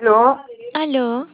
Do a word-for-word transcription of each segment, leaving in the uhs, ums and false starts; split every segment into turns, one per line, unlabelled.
¿Aló?
Aló,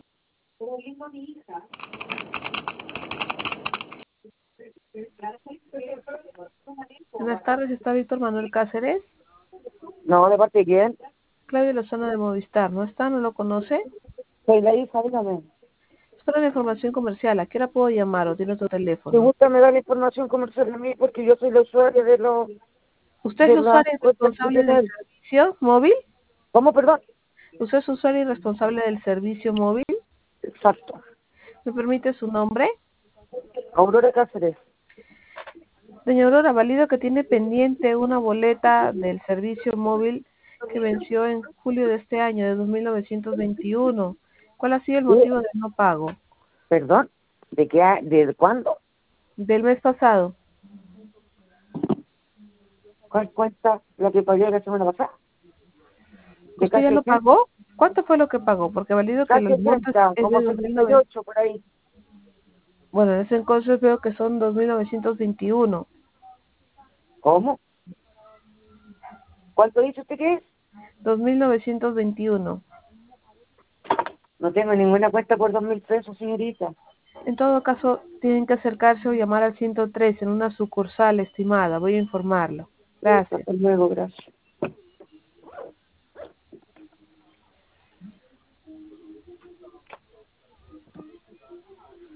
Buenas tardes, está Víctor Manuel Cáceres.
No, ¿de parte de quién?
Claudio Lozano de Movistar, ¿no está? ¿No lo conoce?
Soy la hija, dígame.
Es para la información comercial. ¿A qué hora puedo llamar o tiene otro
Si
teléfono?
gusta me da la información comercial a mí porque yo soy la usuaria de los
¿Usted es
de la
usuario y
cuenta
responsable del
institucional.
servicio móvil?
¿Cómo, perdón?
¿Usted es usuario y responsable del servicio móvil?
Exacto.
¿Me permite su nombre?
Aurora Cáceres.
Señor Aurora, valido que tiene pendiente una boleta del servicio móvil que venció en julio de este año, de dos mil novecientos veintiuno. ¿Cuál ha sido el
¿Sí?
motivo del no pago?
¿Perdón? ¿De qué? ha- ¿De cuándo?
Del mes pasado.
¿Cuál cuenta la que pagué la semana pasada? De
¿Usted ya
casi
lo
ochenta,
pagó? ¿Cuánto fue lo que pagó? Porque valido que
casi
los montos
ochenta,
es de
como
dos mil
setenta y
nueve.
ocho por ahí.
Bueno, en ese entonces veo que son dos mil novecientos veintiuno.
¿Cómo? ¿Cuánto dice usted que es?
dos mil novecientos veintiuno.
No tengo ninguna cuenta por dos mil pesos, señorita.
En todo caso, tienen que acercarse o llamar al ciento tres en una sucursal estimada. Voy a informarlo. Gracias.
Hasta luego, gracias.